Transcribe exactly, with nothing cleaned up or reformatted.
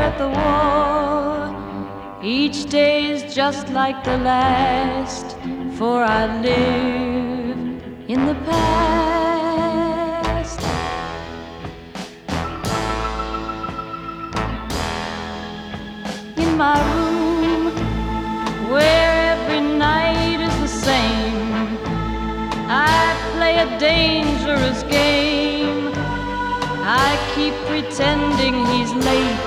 at the war. Each day is just like the last, for I live in the past. In my room, where every night is the same, I play a dangerous game. I keep pretending he's late,